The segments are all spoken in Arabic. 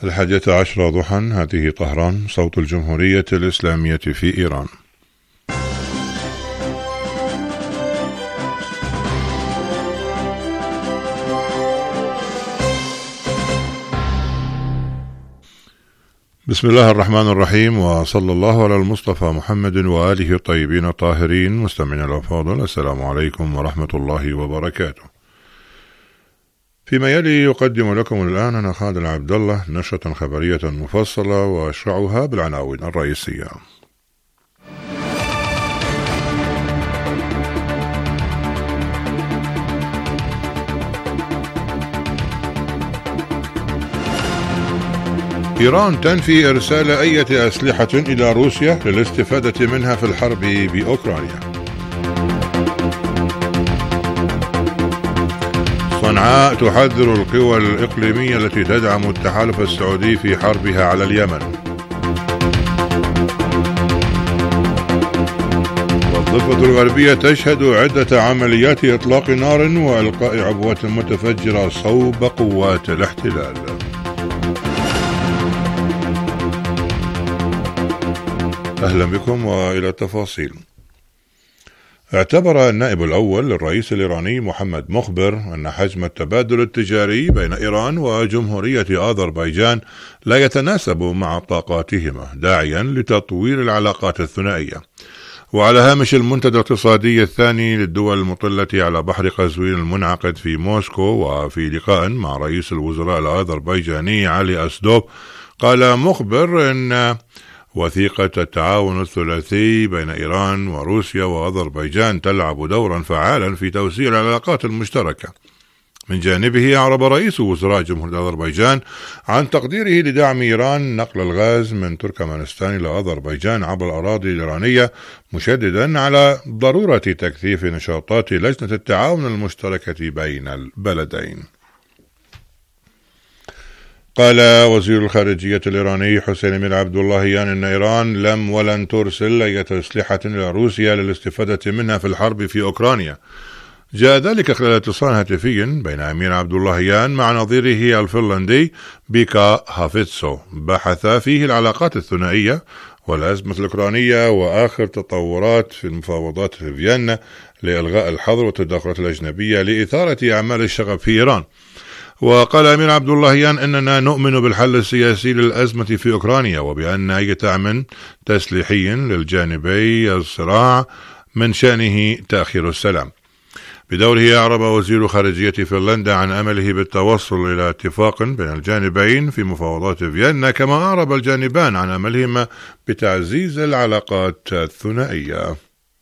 11 ضحى. هذه طهران، صوت الجمهورية الإسلامية في إيران. بسم الله الرحمن الرحيم، وصلى الله على المصطفى محمد وآله الطيبين الطاهرين. مستمعينا الأفاضل، السلام عليكم ورحمة الله وبركاته. فيما يلي يقدم لكم الآن أنا خالد عبد الله نشرة خبرية مفصلة، وأشرعها بالعناوين الرئيسية. إيران تنفي إرسال أي أسلحة إلى روسيا للاستفادة منها في الحرب بأوكرانيا. صنعاء تحذر القوى الإقليمية التي تدعم التحالف السعودي في حربها على اليمن. والضفة الغربية تشهد عدة عمليات إطلاق نار وإلقاء عبوات متفجرة صوب قوات الاحتلال. أهلا بكم وإلى التفاصيل. اعتبر النائب الأول للرئيس الإيراني محمد مخبر أن حجم التبادل التجاري بين إيران وجمهورية أذربيجان لا يتناسب مع طاقاتهما، داعيا لتطوير العلاقات الثنائية. وعلى هامش المنتدى الاقتصادي الثاني للدول المطلة على بحر قزوين المنعقد في موسكو، وفي لقاء مع رئيس الوزراء الأذربيجاني علي أسدوف، قال مخبر أن وثيقة التعاون الثلاثي بين إيران وروسيا وأذربيجان تلعب دورا فعالا في توسيع العلاقات المشتركة. من جانبه أعرب رئيس وزراء جمهورية أذربيجان عن تقديره لدعم إيران نقل الغاز من تركمانستان إلى أذربيجان عبر الأراضي الإيرانية، مشددا على ضرورة تكثيف نشاطات لجنة التعاون المشتركة بين البلدين. قال وزير الخارجية الإيراني حسين أمير عبد اللهيان إن إيران لم ولن ترسل أي أسلحة إلى روسيا للاستفادة منها في الحرب في أوكرانيا. جاء ذلك خلال اتصال هاتفي بين أمير عبد اللهيان مع نظيره الفنلندي بيكا هافيتسو بحث فيه العلاقات الثنائية والأزمة الأوكرانية وآخر تطورات في المفاوضات في فيينا لإلغاء الحظر والتدخلات الأجنبية لإثارة أعمال الشغب في إيران. وقال أمير عبد اللهيان إننا نؤمن بالحل السياسي للأزمة في أوكرانيا، وبأن أي دعم تسليحي للجانبي الصراع من شأنه تأخير السلام. بدوره أعرب وزير خارجية فنلندا عن أمله بالتوصل إلى اتفاق بين الجانبين في مفاوضات فيينا، كما أعرب الجانبان عن أملهما بتعزيز العلاقات الثنائية.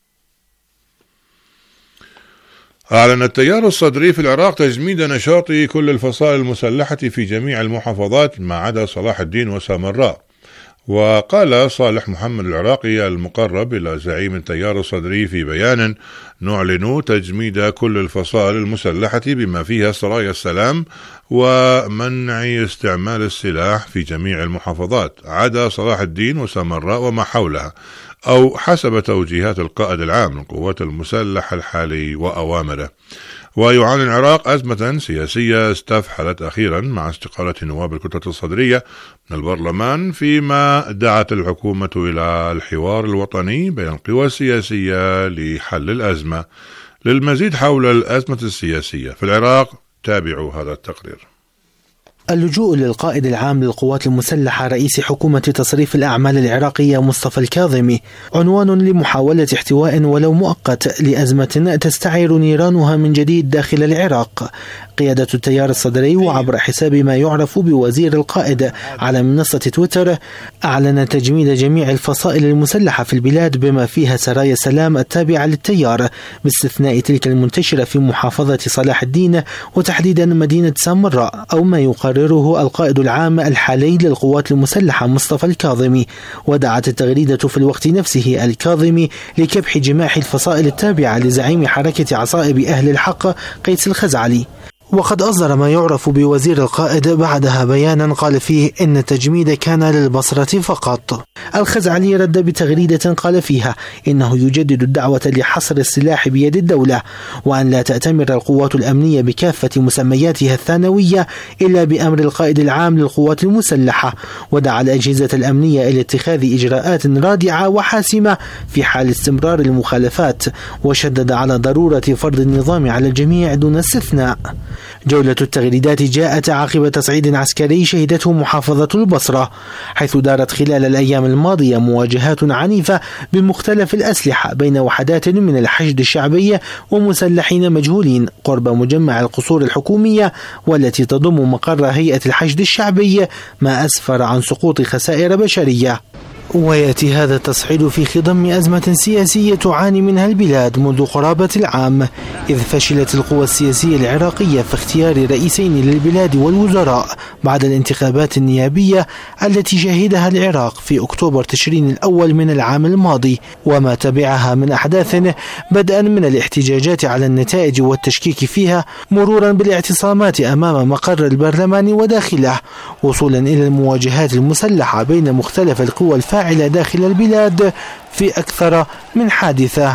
أعلن التيار الصدري في العراق تجميد نشاط كل الفصائل المسلحة في جميع المحافظات ما عدا صلاح الدين وسامراء. وقال صالح محمد العراقي المقرب إلى زعيم التيار الصدري في بيان: نعلن تجميد كل الفصائل المسلحة بما فيها سرايا السلام ومنع استعمال السلاح في جميع المحافظات عدا صلاح الدين وسامراء وما حولها، أو حسب توجيهات القائد العام للقوات المسلحة الحالي وأوامره. ويعاني العراق أزمة سياسية استفحلت أخيرا مع استقالة نواب الكتلة الصدرية من البرلمان، فيما دعت الحكومة إلى الحوار الوطني بين القوى السياسية لحل الأزمة. للمزيد حول الأزمة السياسية في العراق تابعوا هذا التقرير. اللجوء للقائد العام للقوات المسلحة رئيس حكومة تصريف الأعمال العراقية مصطفى الكاظمي عنوان لمحاولة احتواء ولو مؤقت لأزمة تستعير نيرانها من جديد داخل العراق. قيادة التيار الصدري وعبر حساب ما يعرف بوزير القائد على منصة تويتر أعلن تجميد جميع الفصائل المسلحة في البلاد بما فيها سرايا سلام التابعة للتيار، باستثناء تلك المنتشرة في محافظة صلاح الدين وتحديدا مدينة سامراء، أو ما يقرره القائد العام الحالي للقوات المسلحة مصطفى الكاظمي. ودعت التغريدة في الوقت نفسه الكاظمي لكبح جماح الفصائل التابعة لزعيم حركة عصائب أهل الحق قيس الخزعلي. وقد أصدر ما يعرف بوزير القائد بعدها بيانا قال فيه إن التجميد كان للبصرة فقط. الخزعلي رد بتغريدة قال فيها إنه يجدد الدعوة لحصر السلاح بيد الدولة، وأن لا تأتمر القوات الأمنية بكافة مسمياتها الثانوية إلا بأمر القائد العام للقوات المسلحة، ودعا الأجهزة الأمنية إلى اتخاذ إجراءات رادعة وحاسمة في حال استمرار المخالفات، وشدد على ضرورة فرض النظام على الجميع دون استثناء. جولة التغريدات جاءت عقب تصعيد عسكري شهدته محافظة البصرة، حيث دارت خلال الأيام الماضية مواجهات عنيفة بمختلف الأسلحة بين وحدات من الحشد الشعبي ومسلحين مجهولين قرب مجمع القصور الحكومية والتي تضم مقر هيئة الحشد الشعبي، ما أسفر عن سقوط خسائر بشرية. ويأتي هذا التصعيد في خضم أزمة سياسية تعاني منها البلاد منذ قرابة العام، إذ فشلت القوى السياسية العراقية في اختيار رئيسين للبلاد والوزراء بعد الانتخابات النيابية التي شهدها العراق في أكتوبر تشرين الأول من العام الماضي، وما تبعها من أحداث بدءا من الاحتجاجات على النتائج والتشكيك فيها، مرورا بالاعتصامات أمام مقر البرلمان وداخله، وصولا إلى المواجهات المسلحة بين مختلف القوى الفاعلة داخل البلاد في أكثر من حادثة.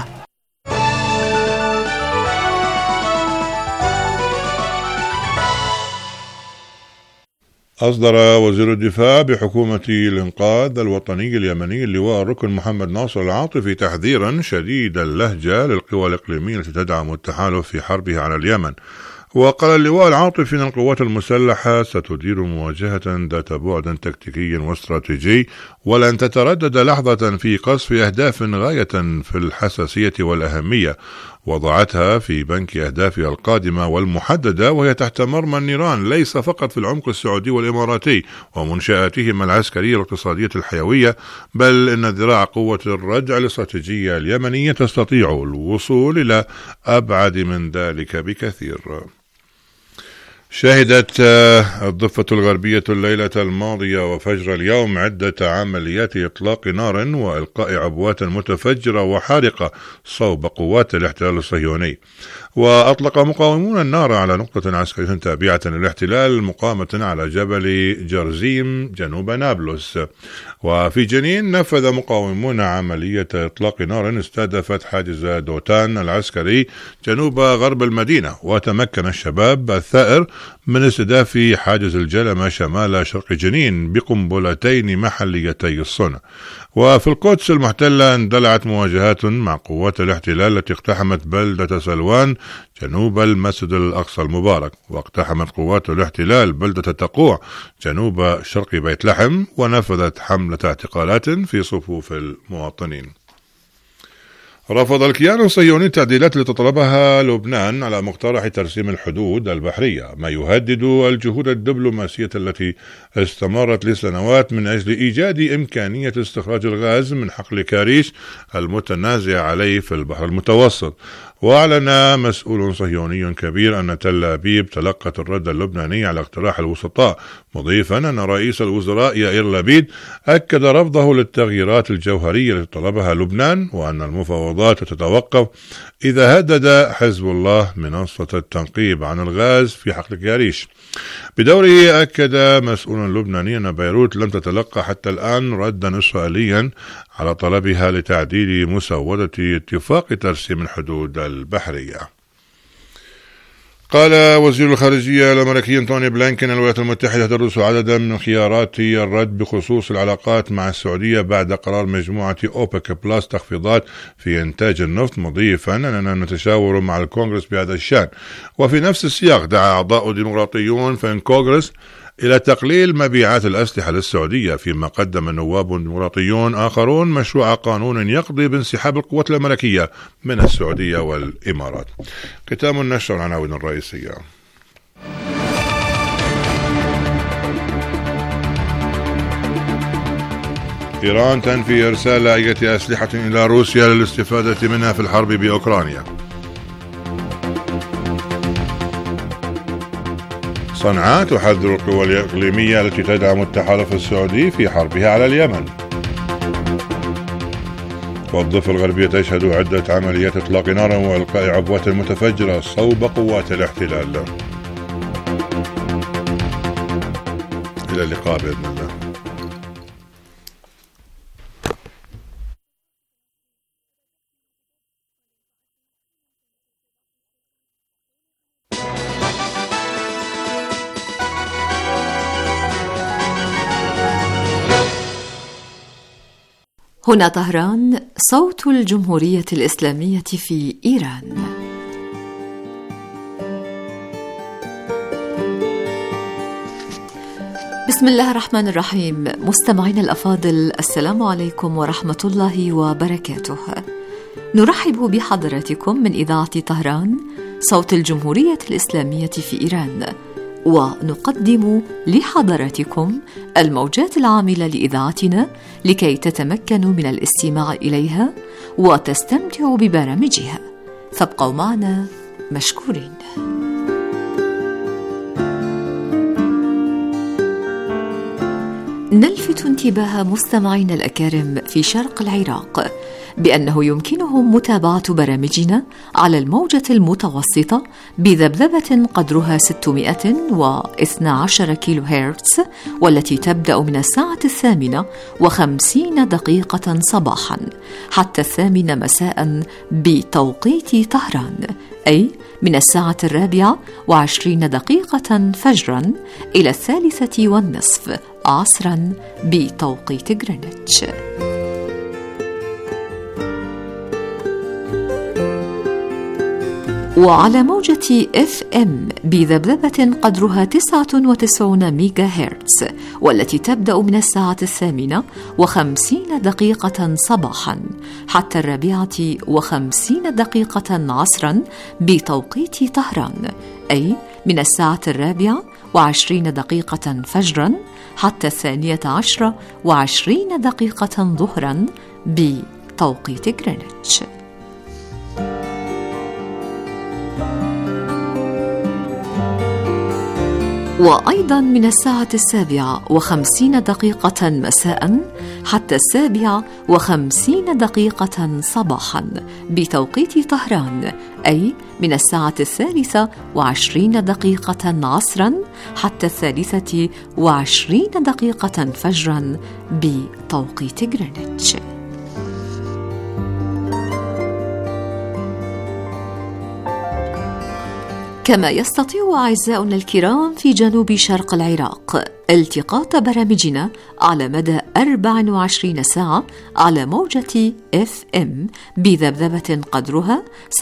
أصدر وزير الدفاع بحكومة الإنقاذ الوطني اليمني اللواء الركن محمد ناصر العاطفي تحذيرا شديد اللهجة للقوى الإقليمية التي تدعم التحالف في حربه على اليمن. وقال اللواء العاطفي أن القوات المسلحة ستدير مواجهة ذات بعد تكتيكي واستراتيجي، ولن تتردد لحظة في قصف أهداف غاية في الحساسية والأهمية وضعتها في بنك أهدافها القادمة والمحددة، وهي تحت مرمى النيران ليس فقط في العمق السعودي والإماراتي ومنشآتهما العسكرية والاقتصادية الحيوية، بل إن ذراع قوة الردع الاستراتيجية اليمنية تستطيع الوصول إلى أبعد من ذلك بكثير. شهدت الضفة الغربية الليلة الماضية وفجر اليوم عدة عمليات إطلاق نار وإلقاء عبوات متفجرة وحارقة صوب قوات الاحتلال الصهيوني. وأطلق مقاومون النار على نقطة عسكرية تابعة للاحتلال مقامة على جبل جرزيم جنوب نابلس. وفي جنين نفذ مقاومون عملية إطلاق نار استهدفت حاجز دوتان العسكري جنوب غرب المدينة، وتمكن الشباب الثائر من استهداف حاجز الجلمة شمال شرق جنين بقنبلتين محليتي الصنع. وفي القدس المحتلة اندلعت مواجهات مع قوات الاحتلال التي اقتحمت بلدة سلوان جنوب المسجد الأقصى المبارك، واقتحمت قوات الاحتلال بلدة تقوع جنوب شرق بيت لحم، ونفذت حملة اعتقالات في صفوف المواطنين. رفض الكيان الصهيوني التعديلات التي تطلبها لبنان على مقترح ترسيم الحدود البحرية، ما يهدد الجهود الدبلوماسية التي استمرت لسنوات من أجل إيجاد إمكانية استخراج الغاز من حقل كاريش المتنازع عليه في البحر المتوسط. وأعلن مسؤول صهيوني كبير أن تل أبيب تلقت الرد اللبناني على اقتراح الوسطاء، مضيفا أن رئيس الوزراء يائير لبيد أكد رفضه للتغييرات الجوهرية التي طلبها لبنان، وأن المفاوضات تتوقف إذا هدد حزب الله منصة التنقيب عن الغاز في حقل كاريش. بدوره أكد مسؤول لبناني أن بيروت لم تتلقى حتى الآن ردا إسرائيليا على طلبها لتعديل مسودة اتفاق ترسيم الحدود البحرية. قال وزير الخارجية الأمريكي أنتوني بلينكن الولايات المتحدة تدرس عددا من خيارات الرد بخصوص العلاقات مع السعودية بعد قرار مجموعة أوبك بلاس تخفيضات في إنتاج النفط، مضيفا أننا نتشاور مع الكونغرس بهذا الشأن. وفي نفس السياق دعا أعضاء ديمقراطيون في الكونغرس إلى تقليل مبيعات الأسلحة للسعودية، فيما قدم نواب ديمقراطيون آخرون مشروع قانون يقضي بانسحاب القوات الأمريكية من السعودية والإمارات. ختام النشر العناوين الرئيسية. إيران تنفي إرسال أي أسلحة إلى روسيا للاستفادة منها في الحرب بأوكرانيا. صنعاء تحذر القوى الإقليمية التي تدعم التحالف السعودي في حربها على اليمن. والضفة الغربية تشهد عدة عمليات إطلاق نار وإلقاء عبوات متفجرة صوب قوات الاحتلال. إلى اللقاء بإذن الله. هنا طهران، صوت الجمهورية الإسلامية في إيران. بسم الله الرحمن الرحيم. مستمعين الأفاضل، السلام عليكم ورحمة الله وبركاته. نرحب بحضراتكم من إذاعة طهران، صوت الجمهورية الإسلامية في إيران، ونقدم لحضراتكم الموجات العاملة لإذاعتنا لكي تتمكنوا من الاستماع إليها وتستمتعوا ببرامجها، فابقوا معنا مشكورين. نلفت انتباه مستمعينا الأكارم في شرق العراق بأنه يمكنهم متابعة برامجنا على الموجة المتوسطة بذبذبة قدرها 612 كيلو هرتز، والتي تبدأ من الساعة 8:50 صباحا حتى 8 مساء بتوقيت طهران، أي من الساعة 4:20 فجرا إلى 3:30 عصرا بتوقيت غرينتش. وعلى موجة FM بذبذبة قدرها 99 ميجا هرتز، والتي تبدأ من الساعة 8:50 صباحا حتى 4:50 عصرا بتوقيت طهران، أي من الساعة 4:20 فجرا حتى 12:20 ظهرا بتوقيت غرينتش. وأيضا من الساعة 7:50 مساء حتى 7:50 صباحا بتوقيت طهران، أي من الساعة 3:20 عصرا حتى 3:20 فجرا بتوقيت غرينتش. كما يستطيع أعزاؤنا الكرام في جنوب شرق العراق التقاط برامجنا على مدى 24 ساعة على موجة FM بذبذبة قدرها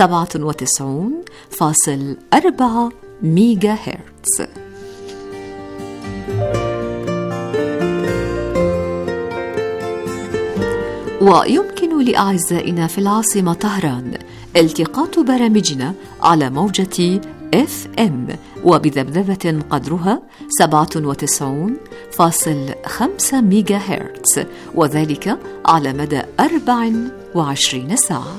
97.4 ميجا هرتز. ويمكن لأعزائنا في العاصمة طهران التقاط برامجنا على موجة FM وبذبذبة قدرها 97.5 ميجا هرتز، وذلك على مدى 24 ساعة.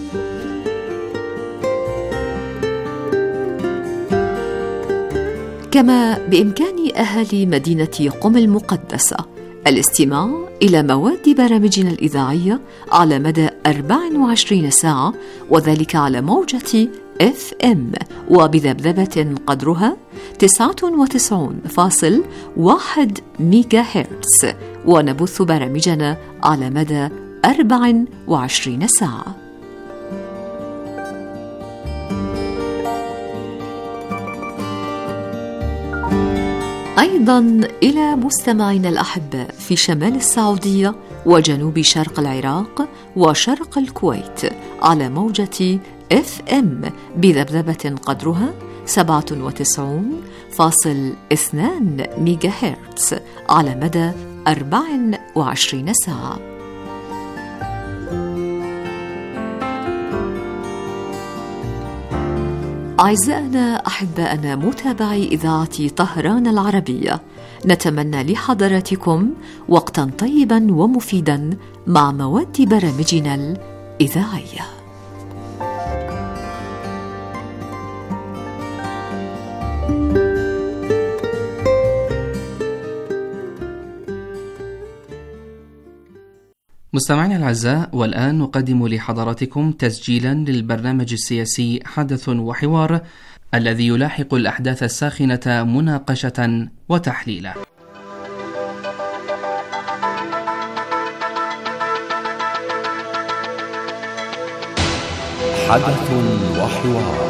كما بإمكان أهالي مدينة قم المقدسة الاستماع إلى مواد برامجنا الإذاعية على مدى 24 ساعة، وذلك على موجة FM وبذبذبة قدرها 99.1 ميجا هرتز، ونبث برامجنا على مدى 24 ساعة. أيضا إلى مستمعينا الأحباء في شمال السعودية وجنوب شرق العراق وشرق الكويت على موجة FM بذبذبة قدرها 97.2 ميجا هرتز على مدى 24 ساعة. أعزائنا أحبائنا متابعي إذاعة طهران العربية، نتمنى لحضراتكم وقتا طيبا ومفيدا مع مواد برامجنا الإذاعية. مستمعينا الأعزاء، والآن نقدم لحضراتكم تسجيلا للبرنامج السياسي حدث وحوار الذي يلاحق الأحداث الساخنة مناقشة وتحليلا. حدث وحوار.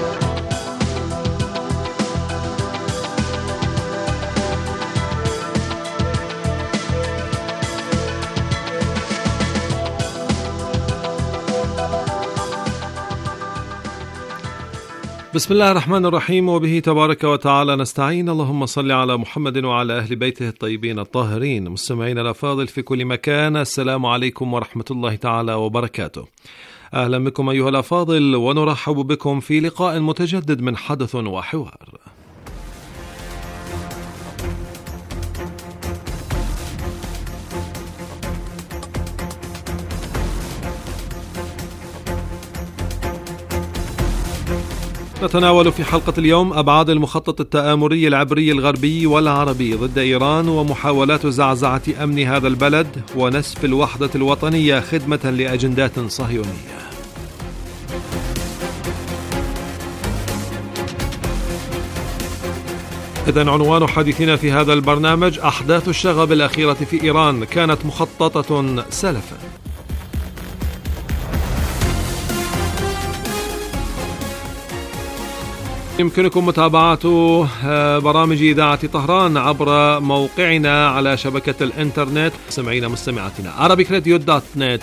بسم الله الرحمن الرحيم، وبه تبارك وتعالى نستعين. اللهم صل على محمد وعلى أهل بيته الطيبين الطاهرين. مستمعين الأفاضل في كل مكان، السلام عليكم ورحمة الله تعالى وبركاته. أهلا بكم أيها الأفاضل، ونرحب بكم في لقاء متجدد من حدث وحوار. نتناول في حلقة اليوم أبعاد المخطط التآمري العبري الغربي والعربي ضد إيران ومحاولات زعزعة أمن هذا البلد ونسف الوحدة الوطنية خدمة لأجندات صهيونية. إذن عنوان حديثنا في هذا البرنامج: أحداث الشغب الأخيرة في إيران كانت مخططة سلفا. يمكنكم متابعة برامج إذاعة طهران عبر موقعنا على شبكة الإنترنت. سمعينا مستمعاتنا arabicradio.net.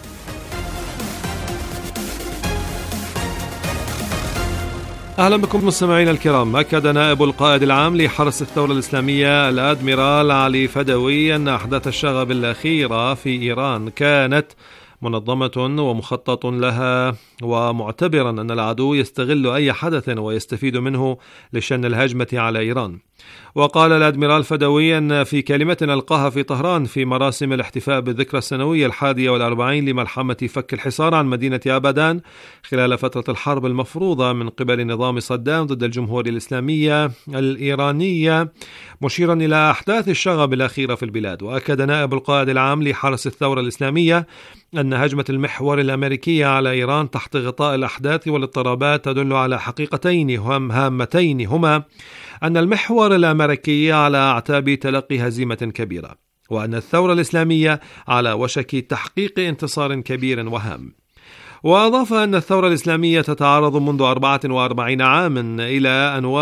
أهلا بكم مستمعينا الكرام. أكد نائب القائد العام لحرس الثورة الإسلامية الأدميرال علي فدوي أن أحداث الشغب الأخيرة في إيران كانت منظمة ومخطط لها، ومعتبرا أن العدو يستغل أي حدث ويستفيد منه لشن الهجمة على إيران. وقال الأدميرال فدوي أن في كلمة ألقاها في طهران في مراسم الاحتفاء بالذكرى السنوية 41 لملحمة فك الحصار عن مدينة أبادان خلال فترة الحرب المفروضة من قبل نظام صدام ضد الجمهورية الإسلامية الإيرانية، مشيرا إلى أحداث الشغب الأخيرة في البلاد. وأكد نائب القائد العام لحرس الثورة الإسلامية أن هجمة المحور الأمريكية على إيران تحت غطاء الأحداث والاضطرابات تدل على حقيقتين هامتين، هما أن المحور الأمريكي على أعتاب تلقي هزيمة كبيرة، وأن الثورة الإسلامية على وشك تحقيق انتصار كبير وهام. وأضاف أن الثورة الإسلامية تتعرض منذ 44 عاما إلى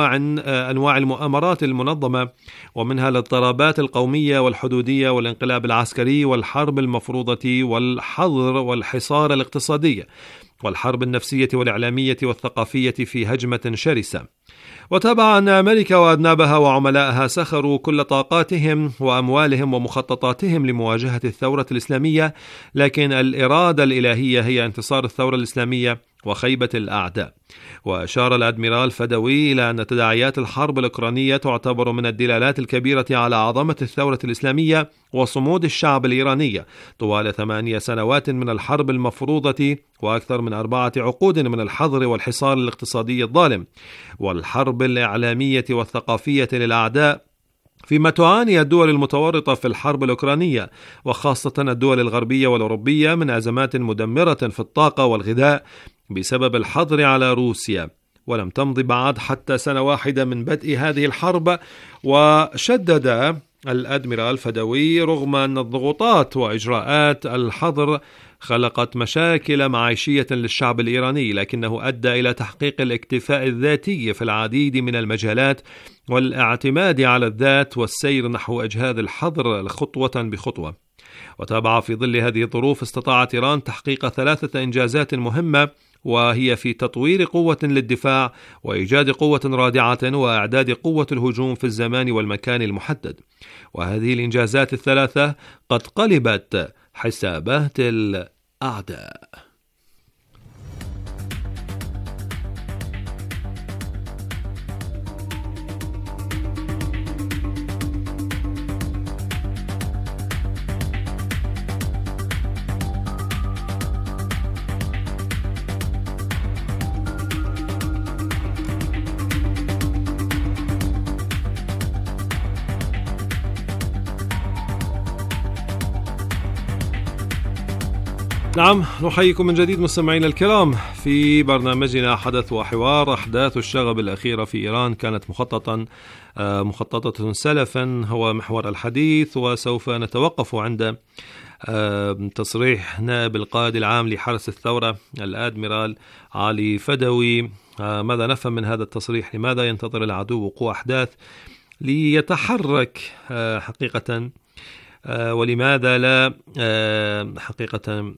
أنواع المؤامرات المنظمة، ومنها الاضطرابات القومية والحدودية والانقلاب العسكري والحرب المفروضة والحظر والحصار الاقتصادي والحرب النفسية والإعلامية والثقافية في هجمة شرسة. وتابع أن أمريكا وأذنابها وعملائها سخروا كل طاقاتهم وأموالهم ومخططاتهم لمواجهة الثورة الإسلامية، لكن الإرادة الإلهية هي انتصار الثورة الإسلامية وخيبة الأعداء. وأشار الأدميرال فدوي إلى أن تداعيات الحرب الأوكرانية تعتبر من الدلالات الكبيرة على عظمة الثورة الإسلامية وصمود الشعب الإيراني طوال 8 سنوات من الحرب المفروضة وأكثر من 4 عقود من الحظر والحصار الاقتصادي الظالم والحرب الإعلامية والثقافية للأعداء، فيما تعاني الدول المتورطة في الحرب الأوكرانية وخاصة الدول الغربية والأوروبية من أزمات مدمرة في الطاقة والغذاء بسبب الحظر على روسيا. ولم تمض بعد حتى سنة واحدة من بدء هذه الحرب. وشدد الأدميرال فدوي رغم أن الضغوطات وإجراءات الحظر خلقت مشاكل معيشية للشعب الإيراني، لكنه أدى إلى تحقيق الاكتفاء الذاتي في العديد من المجالات والاعتماد على الذات والسير نحو إجهاز الحظر خطوة بخطوة. وتابع في ظل هذه الظروف استطاعت إيران تحقيق 3 إنجازات مهمة، وهي في تطوير قوة للدفاع وإيجاد قوة رادعة وإعداد قوة الهجوم في الزمان والمكان المحدد. وهذه الإنجازات ال3 قد قلبت حسابات الأعداء. نعم، نحييكم من جديد مستمعينا الكرام في برنامجنا حدث وحوار. أحداث الشغب الأخيرة في إيران كانت مخططة سلفا هو محور الحديث، وسوف نتوقف عند تصريح نائب القائد العام لحرس الثورة الأدميرال علي فدوي. ماذا نفهم من هذا التصريح؟ لماذا ينتظر العدو وقوع أحداث ليتحرك حقيقة، ولماذا لا حقيقة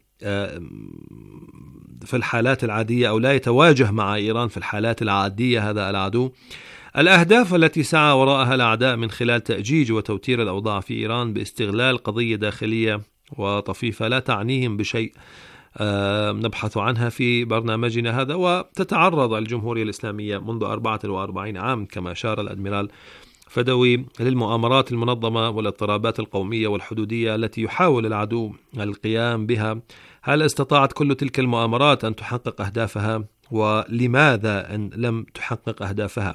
في الحالات العادية، أو لا يتواجه مع إيران في الحالات العادية هذا العدو؟ الأهداف التي سعى وراءها الأعداء من خلال تأجيج وتوتير الأوضاع في إيران باستغلال قضية داخلية وطفيفة لا تعنيهم بشيء نبحث عنها في برنامجنا هذا. وتتعرض الجمهورية الإسلامية منذ 44 عام كما أشار الأدميرال فدوي للمؤامرات المنظمة والاضطرابات القومية والحدودية التي يحاول العدو القيام بها. هل استطاعت كل تلك المؤامرات أن تحقق أهدافها؟ ولماذا أن لم تحقق أهدافها؟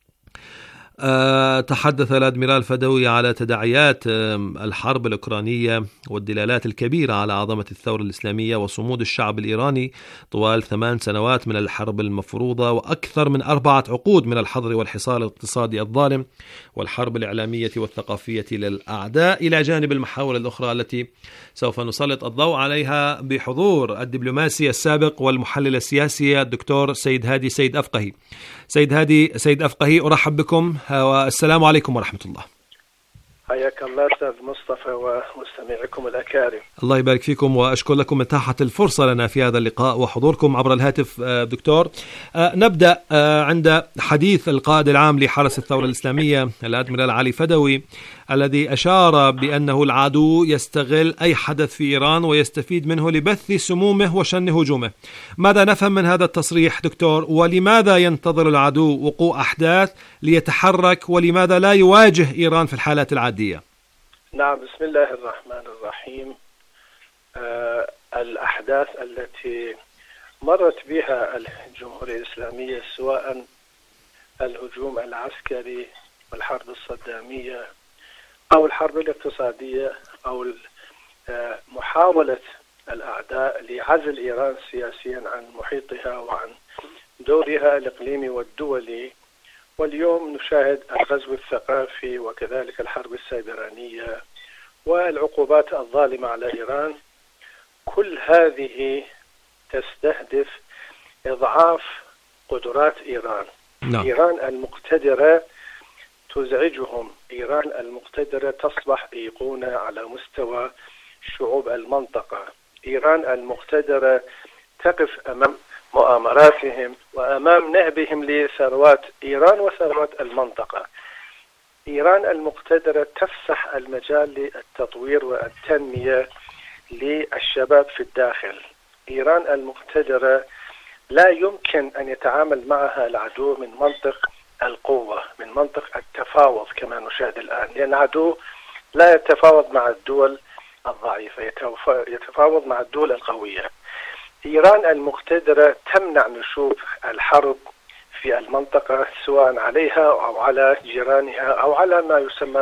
تحدث الأدميرال فدوي على تداعيات الحرب الأوكرانية والدلالات الكبيرة على عظمة الثورة الإسلامية وصمود الشعب الإيراني طوال 8 سنوات من الحرب المفروضة، وأكثر من 4 عقود من الحظر والحصار الاقتصادي الظالم والحرب الإعلامية والثقافية للأعداء، إلى جانب المحاور الأخرى التي سوف نسلط الضوء عليها بحضور الدبلوماسي السابق والمحلل السياسي الدكتور سيد هادي سيد أفقهي. سيد هادي سيد أفقهي، أرحب بكم والسلام عليكم ورحمة الله. حياك الله أستاذ مصطفى ومستمعيكم الأكارم. الله يبارك فيكم، وأشكر لكم إتاحة الفرصة لنا في هذا اللقاء وحضوركم عبر الهاتف. دكتور، نبدأ عند حديث القائد العام لحرس الثورة الإسلامية الأدميرال علي فدوي، الذي أشار بأنه العدو يستغل أي حدث في إيران ويستفيد منه لبث سمومه وشن هجومه. ماذا نفهم من هذا التصريح دكتور؟ ولماذا ينتظر العدو وقوع أحداث ليتحرك، ولماذا لا يواجه إيران في الحالات العادية؟ نعم، بسم الله الرحمن الرحيم. الأحداث التي مرت بها الجمهورية الإسلامية، سواء الهجوم العسكري والحرب الصدامية أو الحرب الاقتصادية أو محاولة الأعداء لعزل إيران سياسيا عن محيطها وعن دورها الإقليمي والدولي، واليوم نشاهد الغزو الثقافي وكذلك الحرب السيبرانية والعقوبات الظالمة على إيران، كل هذه تستهدف إضعاف قدرات إيران. نعم. إيران المقتدرة تزعجهم، إيران المقتدرة تصبح أيقونة على مستوى شعوب المنطقة، إيران المقتدرة تقف أمام مؤامراتهم وأمام نهبهم لثروات إيران وثروات المنطقة. إيران المقتدرة تفسح المجال للتطوير والتنمية للشباب في الداخل. إيران المقتدرة لا يمكن أن يتعامل معها العدو من منطق القوة، من منطق التفاوض كما نشاهد الآن، لأن العدو لا يتفاوض مع الدول الضعيفة، يتفاوض مع الدول القوية. إيران المقتدرة تمنع نشوب الحرب في المنطقة، سواء عليها أو على جيرانها أو على ما يسمى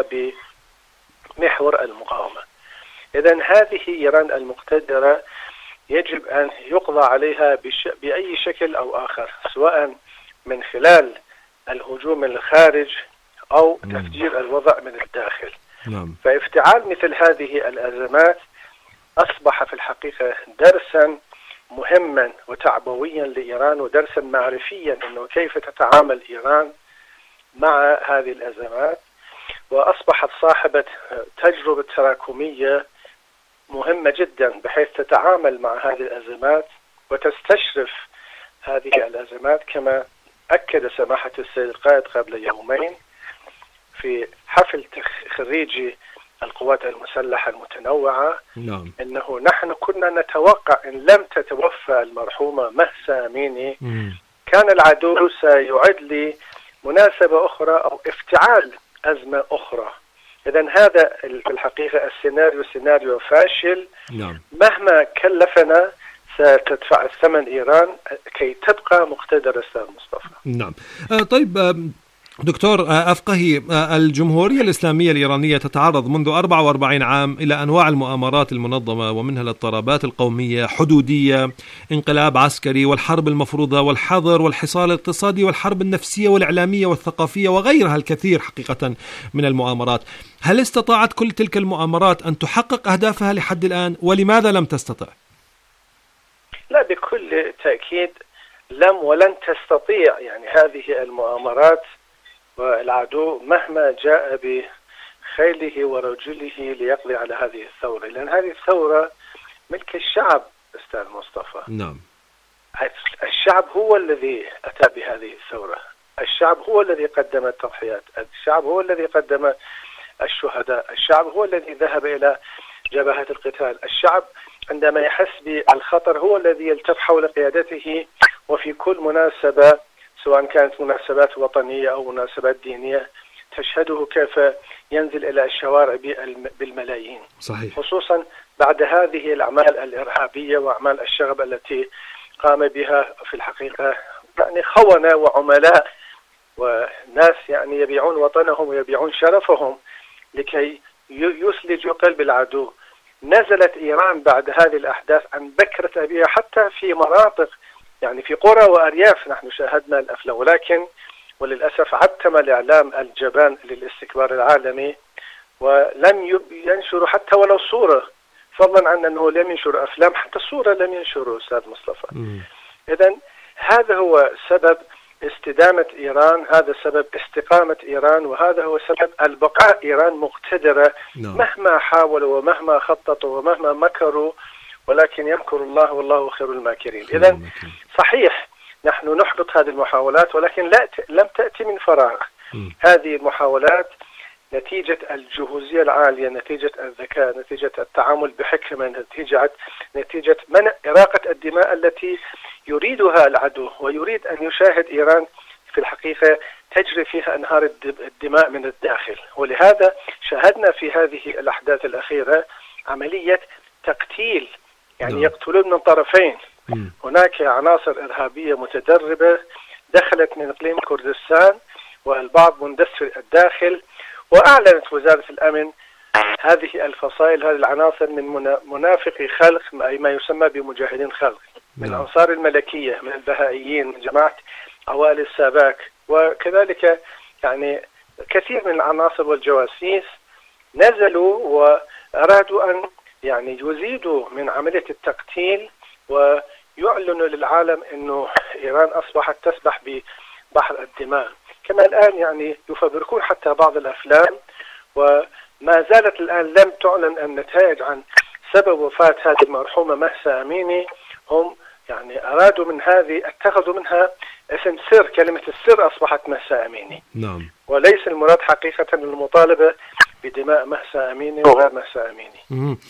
بمحور المقاومة. إذن هذه إيران المقتدرة يجب أن يقضى عليها بأي شكل أو آخر، سواء من خلال الهجوم من الخارج أو تفجير الوضع من الداخل. فافتعال مثل هذه الأزمات أصبح في الحقيقة درسا مهما وتعبويا لإيران، ودرسا معرفيا أنه كيف تتعامل إيران مع هذه الأزمات، وأصبحت صاحبة تجربة تراكمية مهمة جدا، بحيث تتعامل مع هذه الأزمات وتستشرف هذه الأزمات، كما أكد سماحة السيد القائد قبل يومين في حفل خريجي القوات المسلحة المتنوعة. نعم. إنه نحن كنا نتوقع إن لم تتوفى المرحومة مهسا أميني كان العدو سيعد لي مناسبة أخرى أو افتعال أزمة أخرى. إذن هذا في الحقيقة السيناريو سيناريو فاشل. نعم. مهما كلفنا ستدفع الثمن إيران كي تبقى مقتدرة أستاذ مصطفى. نعم. طيب دكتور أفقهي، الجمهورية الإسلامية الإيرانية تتعرض منذ 44 عام إلى أنواع المؤامرات المنظمة، ومنها الاضطرابات القومية، حدودية، انقلاب عسكري، والحرب المفروضة، والحظر، والحصار الاقتصادي، والحرب النفسية والإعلامية والثقافية، وغيرها الكثير حقيقة من المؤامرات. هل استطاعت كل تلك المؤامرات أن تحقق أهدافها لحد الآن، ولماذا لم تستطع؟ لا، بكل تأكيد لم ولن تستطيع. يعني هذه المؤامرات والعدو مهما جاء بخيله ورجله ليقضي على هذه الثورة، لأن هذه الثورة ملك الشعب أستاذ مصطفى. نعم. الشعب هو الذي أتى بهذه الثورة، الشعب هو الذي قدم التضحيات، الشعب هو الذي قدم الشهداء، الشعب هو الذي ذهب إلى جبهة القتال، الشعب عندما يحس بالخطر هو الذي يلتف حول قيادته، وفي كل مناسبة سواء كانت مناسبات وطنية أو مناسبات دينية تشهده كيف ينزل إلى الشوارع بالملايين. صحيح. خصوصا بعد هذه الأعمال الإرهابية وأعمال الشغب التي قام بها في الحقيقة يعني خونة وعملاء وناس يعني يبيعون وطنهم ويبيعون شرفهم لكي يثلجوا قلب العدو. نزلت إيران بعد هذه الأحداث عن بكرة أبيها حتى في مناطق يعني في قرى وأرياف نحن شاهدنا الأفلام، ولكن وللأسف عتم الإعلام الجبان للاستكبار العالمي ولم ينشروا حتى ولو صورة، فضلا عن أنه لم ينشر أفلام، حتى الصورة لم ينشروا أستاذ مصطفى. إذن هذا هو سبب استدامة إيران، هذا سبب استقامة إيران، وهذا هو سبب البقاء إيران مقتدرة مهما حاولوا ومهما خططوا ومهما مكروا، ولكن يمكر الله والله خير الماكرين. إذن صحيح نحن نحبط هذه المحاولات، ولكن لم تأتي من فراغ. هذه المحاولات نتيجة الجهوزية العالية، نتيجة الذكاء، نتيجة التعامل بحكمة، نتيجة منع إراقة الدماء التي يريدها العدو، ويريد أن يشاهد إيران في الحقيقة تجري فيها أنهار الدماء من الداخل. ولهذا شاهدنا في هذه الأحداث الأخيرة عملية تقتيل، يعني يقتلون من طرفين. هناك عناصر إرهابية متدربة دخلت من إقليم كردستان والبعض مندس في الداخل، وأعلنت وزارة الأمن هذه الفصائل، هذه العناصر من منافقي خلق، أي ما يسمى بمجاهدين خلق، من أنصار الملكية، من البهائيين، من جماعة عوائل الساباك، وكذلك يعني كثير من العناصر والجواسيس نزلوا وأرادوا أن يعني يزيدوا من عملية التقتيل ويعلنوا للعالم أنه إيران أصبحت تسبح ببحر الدماء. كما الآن يعني يفبركون حتى بعض الأفلام، وما زالت الآن لم تعلن النتائج عن سبب وفاة هذه المرحومة مهسا أميني. هم يعني أرادوا من هذه، اتخذوا منها اسم سر، كلمة السر أصبحت مهسا أميني. نعم. وليس المراد حقيقة المطالبة بدماء مهسا أميني وغير مهسا أميني.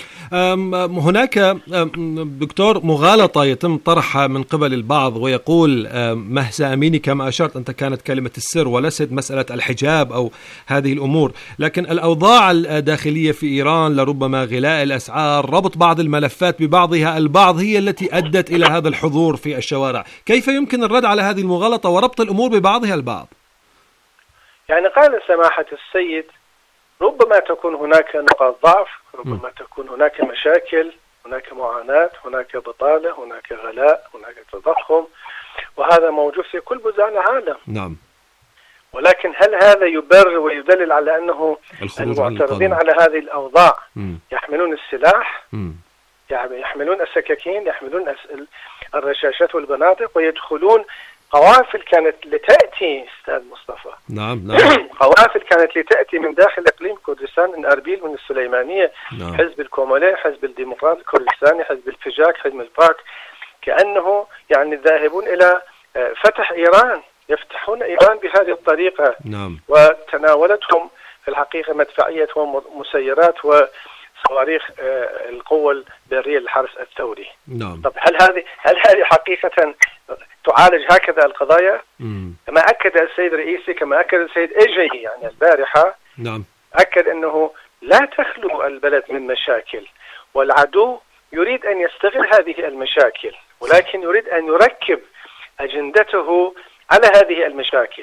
هناك دكتور مغالطة يتم طرحها من قبل البعض، ويقول مهسا أميني كما أشرت أنت كانت كلمة السر وليست مسألة الحجاب أو هذه الأمور، لكن الأوضاع الداخلية في إيران لربما غلاء الأسعار، ربط بعض الملفات ببعضها البعض هي التي أدت إلى هذا الحضور في الشوارع. كيف يمكن الرد على هذه المغالطة وربط الأمور ببعضها البعض؟ يعني قال سماحة السيد ربما تكون هناك نقاط ضعف، ربما تكون هناك مشاكل، هناك معاناة، هناك بطالة، هناك غلاء، هناك تضخم، وهذا موجود في كل بلدان العالم. نعم. ولكن هل هذا يبرر ويدلل على أنه المعترضين على هذه الأوضاع يحملون السلاح، يحملون السكاكين، يحملون الرشاشات والبنادق ويدخلون قوافل كانت لتأتي أستاذ مصطفى؟ نعم. قوافل كانت لتأتي من داخل إقليم كردستان، من أربيل، من السليمانية. حزب الكومالي، حزب الديمقراطي الكردستاني، حزب الفجاك، حزب الباك، كأنه يعني ذاهبون إلى فتح إيران، يفتحون إيران بهذه الطريقة. وتناولتهم في الحقيقة مدفعية ومسيرات وصواريخ القوة البرية للحرس الثوري. طب هل هذه حقيقة تعالج هكذا القضايا؟ كما أكد السيد رئيسي، كما أكد السيد إيجي يعني البارحة، أكد أنه لا تخلو البلد من مشاكل، والعدو يريد أن يستغل هذه المشاكل، ولكن يريد أن يركب أجندته على هذه المشاكل.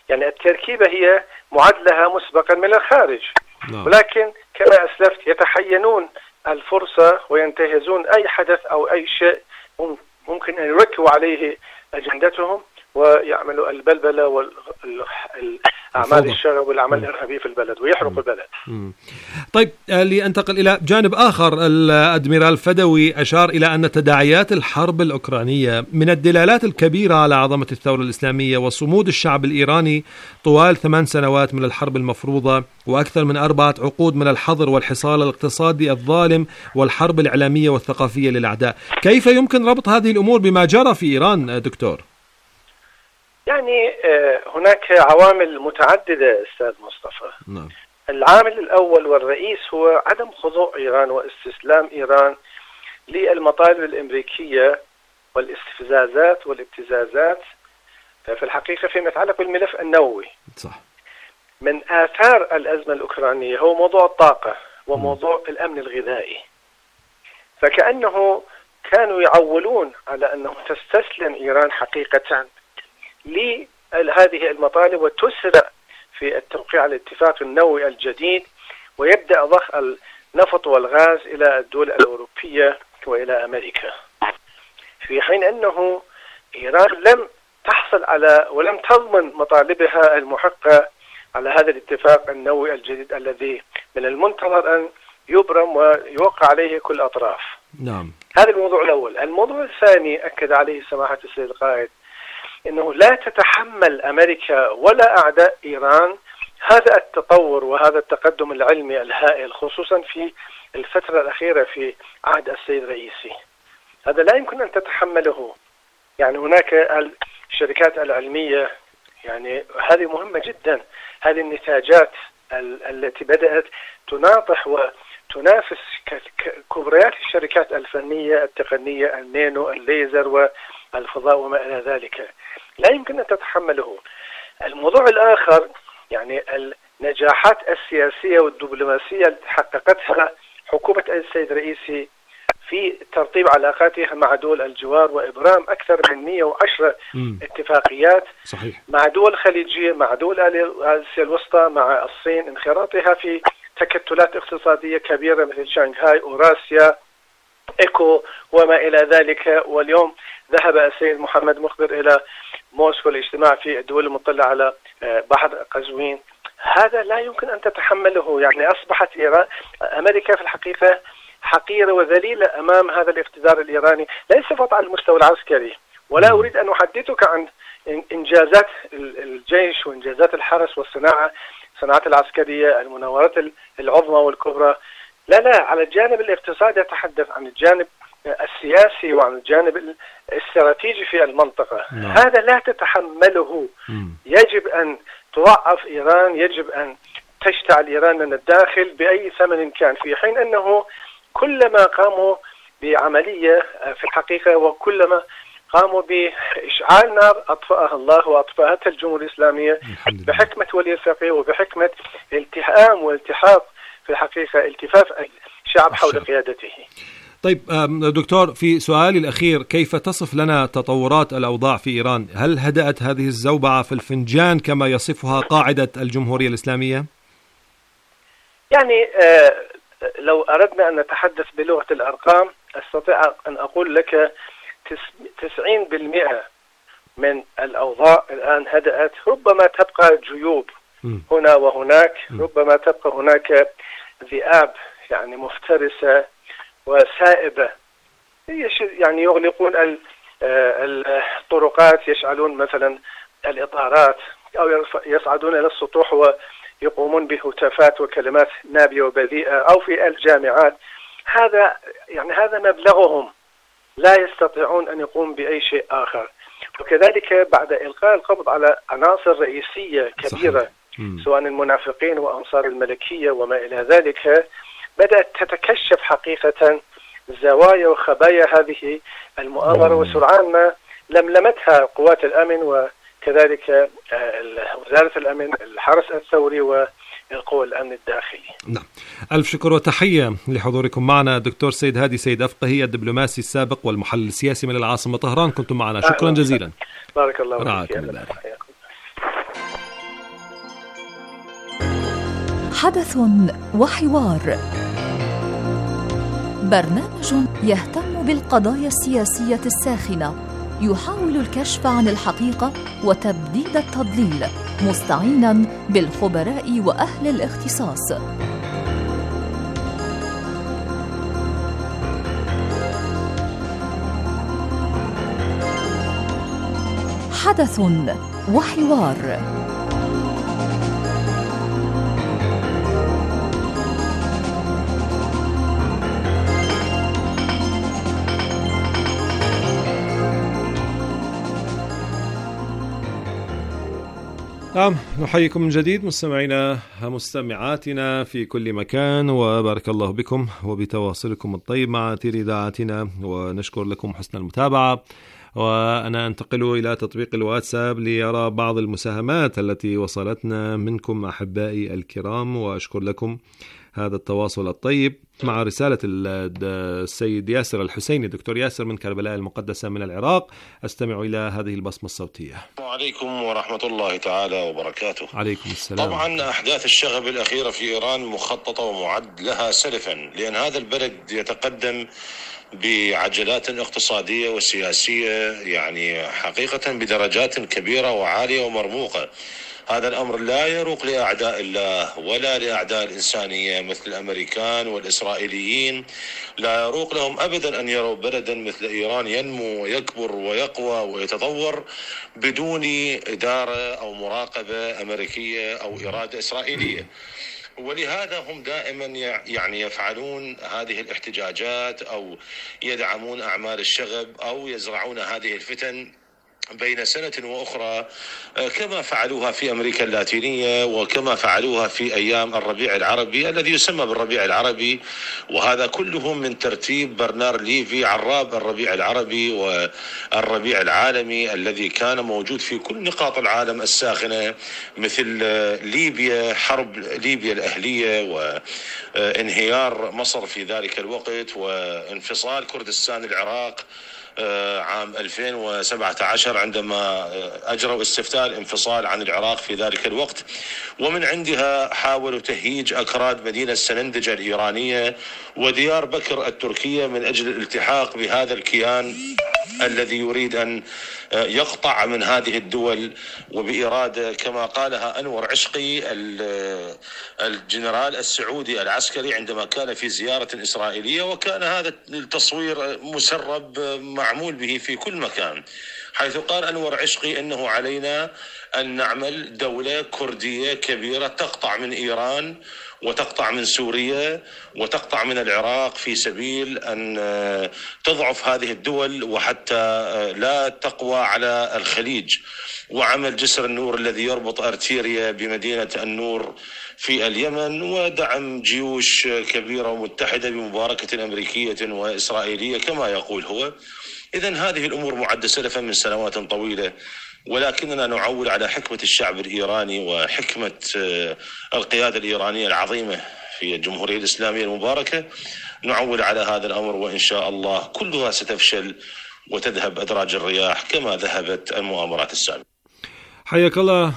يعني التركيبة هي معدلها مسبقا من الخارج، ولكن كما أسلفت يتحينون الفرصة وينتهزون أي حدث أو أي شيء ممكن أن يركبوا عليه أجندتهم ويعملوا البلبلة والأعمال الشر والأعمال الإرهابية في البلد ويحرقوا البلد. طيب، لأنتقل إلى جانب آخر، الأدميرال فدوي أشار إلى أن تداعيات الحرب الأوكرانية من الدلالات الكبيرة على عظمة الثورة الإسلامية وصمود الشعب الإيراني طوال 8 سنوات من الحرب المفروضة وأكثر من 4 عقود من الحظر والحصار الاقتصادي الظالم والحرب الإعلامية والثقافية للأعداء. كيف يمكن ربط هذه الأمور بما جرى في إيران دكتور؟ يعني هناك عوامل متعددة أستاذ مصطفى. نعم. العامل الأول والرئيس هو عدم خضوع إيران واستسلام إيران للمطالب الأمريكية والاستفزازات والابتزازات في الحقيقة فيما يتعلق بالملف النووي. صح. من آثار الأزمة الأوكرانية هو موضوع الطاقة وموضوع الأمن الغذائي، فكأنه كانوا يعولون على أنه تستسلم إيران حقيقة لهذه المطالب وتسرع في التوقيع على الاتفاق النووي الجديد ويبدأ ضخ النفط والغاز إلى الدول الأوروبية وإلى أمريكا، في حين أنه إيران لم تحصل على ولم تضمن مطالبها المحقة على هذا الاتفاق النووي الجديد الذي من المنتظر أن يبرم ويوقع عليه كل الأطراف. نعم. هذا الموضوع الأول. الموضوع الثاني أكد عليه سماحة السيد القائد أنه لا تتحمل أمريكا ولا أعداء إيران هذا التطور وهذا التقدم العلمي الهائل، خصوصا في الفترة الأخيرة في عهد السيد الرئيسي. هذا لا يمكن أن تتحمله. يعني هناك الشركات العلمية، يعني هذه مهمة جدا، هذه النتاجات التي بدأت تناطح وتنافس كبريات الشركات الفنية التقنية، النانو، الليزر والفضاء وما إلى ذلك، لا يمكن أن تتحمله. الموضوع الآخر يعني النجاحات السياسية والدبلوماسية التي حققتها حكومة السيد الرئيسي في ترتيب علاقاتها مع دول الجوار وإبرام أكثر من 110 اتفاقيات. صحيح. مع دول خليجية، مع دول آسيا الوسطى، مع الصين، انخراطها في تكتلات اقتصادية كبيرة مثل شنغهاي، أوراسيا، إيكو وما إلى ذلك. واليوم ذهب السيد محمد مخبر إلى موسكو للاجتماع في الدول المطلة على بحر قزوين. هذا لا يمكن أن تتحمله. يعني أصبحت أمريكا في الحقيقة حقيرة وذليلة أمام هذا الاقتدار الإيراني، ليس فقط على المستوى العسكري. ولا أريد أن أحدثك عن إنجازات الجيش وإنجازات الحرس والصناعة العسكرية، المناورات العظمى والكبرى. لا، على الجانب الاقتصادي أتحدث، عن الجانب السياسي وعن الجانب الاستراتيجي في المنطقة. هذا لا تتحمله. يجب أن تضعف إيران، يجب أن تشتعل إيران من الداخل بأي ثمن كان، في حين أنه كلما قاموا بعملية في الحقيقة وكلما قاموا بإشعال نار أطفأها الله وأطفأتها الجمهورية الإسلامية بحكمة ولي الفقيه وبحكمة التئام والتحاف في الحقيقة التفاف الشعب حول قيادته. طيب دكتور، في سؤالي الأخير، كيف تصف لنا تطورات الأوضاع في إيران؟ هل هدأت هذه الزوبعة في الفنجان كما يصفها قاعدة الجمهورية الإسلامية؟ يعني لو أردنا أن نتحدث بلغة الأرقام أستطيع أن أقول لك 90% من الأوضاع الآن هدأت. ربما تبقى جيوب هنا وهناك، ربما تبقى هناك ذئاب يعني مفترسة وسائبة، يعني يغلقون الطرقات، يشعلون مثلا الإطارات، أو يصعدون إلى السطوح ويقومون بهتافات وكلمات نابية وبذيئة، أو في الجامعات. هذا مبلغهم، لا يستطيعون أن يقوموا بأي شيء آخر. وكذلك بعد إلقاء القبض على عناصر رئيسية كبيرة، سواء المنافقين وأنصار الملكية وما إلى ذلك، بدأت تتكشف حقيقة زوايا وخبايا هذه المؤامرة، وسرعان ما لملمتها قوات الأمن وكذلك وزارة الأمن، الحرس الثوري والقوى الأمن الداخلي. نعم، ألف شكر وتحية لحضوركم معنا دكتور سيد هادي سيد أفقهي، الدبلوماسي السابق والمحلل السياسي من العاصمة طهران. كنتم معنا، شكرا جزيلا. بارك الله فيك. حدث وحوار، برنامج يهتم بالقضايا السياسية الساخنة، يحاول الكشف عن الحقيقة وتبديد التضليل، مستعيناً بالخبراء وأهل الاختصاص. حدث وحوار. نعم، نحييكم من جديد مستمعينا مستمعاتنا في كل مكان، وبارك الله بكم وبتواصلكم الطيب مع أثير إذاعتنا، ونشكر لكم حسن المتابعة. وأنا أنتقل إلى تطبيق الواتساب ليرى بعض المساهمات التي وصلتنا منكم أحبائي الكرام، وأشكر لكم هذا التواصل الطيب. مع رسالة السيد ياسر الحسيني، دكتور ياسر من كربلاء المقدسة من العراق. أستمع إلى هذه البصمة الصوتية. السلام عليكم ورحمة الله تعالى وبركاته. عليكم السلام. طبعا أحداث الشغب الأخيرة في إيران مخططة ومعد لها سلفا، لأن هذا البلد يتقدم بعجلات اقتصادية وسياسية يعني حقيقة بدرجات كبيرة وعالية ومرموقة. هذا الأمر لا يروق لأعداء الله ولا لأعداء الإنسانية مثل الأمريكان والإسرائيليين. لا يروق لهم أبدا أن يروا بلدا مثل إيران ينمو ويكبر ويقوى ويتطور بدون إدارة أو مراقبة أمريكية أو إرادة إسرائيلية. ولهذا هم دائما يعني يفعلون هذه الاحتجاجات أو يدعمون أعمال الشغب أو يزرعون هذه الفتن بين سنة وأخرى، كما فعلوها في أمريكا اللاتينية وكما فعلوها في أيام الربيع العربي الذي يسمى بالربيع العربي. وهذا كله من ترتيب برنار ليفي عراب الربيع العربي والربيع العالمي الذي كان موجود في كل نقاط العالم الساخنة، مثل ليبيا، حرب ليبيا الأهلية وانهيار مصر في ذلك الوقت وانفصال كردستان العراق عام 2017 عندما أجروا استفتاء الانفصال عن العراق في ذلك الوقت. ومن عندها حاولوا تهييج أكراد مدينة سنندج الإيرانية وديار بكر التركية من أجل الالتحاق بهذا الكيان الذي يريد أن يقطع من هذه الدول وبإرادة كما قالها أنور عشقي الجنرال السعودي العسكري عندما كان في زيارة إسرائيلية، وكان هذا التصوير مسرب معمول به في كل مكان، حيث قال أنور عشقي أنه علينا أن نعمل دولة كردية كبيرة تقطع من إيران وتقطع من سوريا وتقطع من العراق في سبيل أن تضعف هذه الدول وحتى لا تقوى على الخليج، وعمل جسر النور الذي يربط أرتيريا بمدينة النور في اليمن، ودعم جيوش كبيرة ومتحدة بمباركة أمريكية وإسرائيلية كما يقول هو. إذن هذه الأمور معدة سلفا من سنوات طويلة، ولكننا نعول على حكمة الشعب الإيراني وحكمة القيادة الإيرانية العظيمة في الجمهورية الإسلامية المباركة، نعول على هذا الأمر وإن شاء الله كلها ستفشل وتذهب أدراج الرياح كما ذهبت المؤامرات السابقة. حياك الله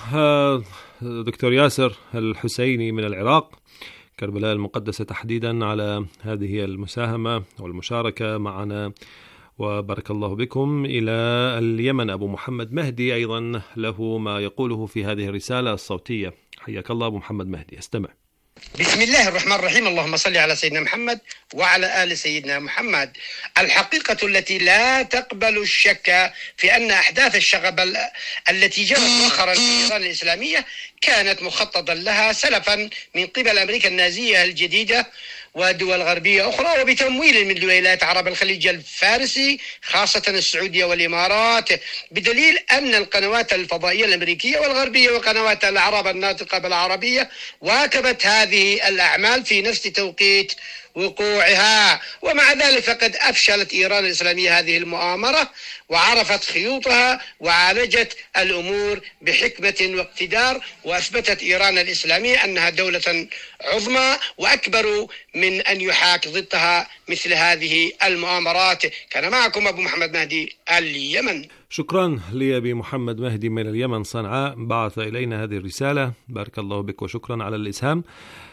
دكتور ياسر الحسيني من العراق، كربلاء المقدسة تحديدا، على هذه المساهمة والمشاركة معنا، وبارك الله بكم. إلى اليمن أبو محمد مهدي أيضا له ما يقوله في هذه الرسالة الصوتية. حياك الله أبو محمد مهدي، استمع. بسم الله الرحمن الرحيم، اللهم صل على سيدنا محمد وعلى آل سيدنا محمد. الحقيقة التي لا تقبل الشك في أن أحداث الشغب التي جرت مؤخرا في إيران الإسلامية كانت مخططا لها سلفا من قبل أمريكا النازية الجديدة ودول غربية أخرى، وبتمويل من دويلات عرب الخليج الفارسي خاصة السعودية والإمارات، بدليل أن القنوات الفضائية الأمريكية والغربية وقنوات العرب الناطقة بالعربية واكبت هذه الأعمال في نفس توقيت وقوعها. ومع ذلك فقد أفشلت إيران الإسلامية هذه المؤامرة وعرفت خيوطها وعالجت الأمور بحكمة واقتدار، وأثبتت إيران الإسلامية أنها دولة عظمى وأكبر من أن يحاك ضدها مثل هذه المؤامرات. كان معكم أبو محمد مهدي اليمن. شكرا لأبي محمد مهدي من اليمن صنعاء، بعث إلينا هذه الرسالة. بارك الله بك وشكرا على الإسهام.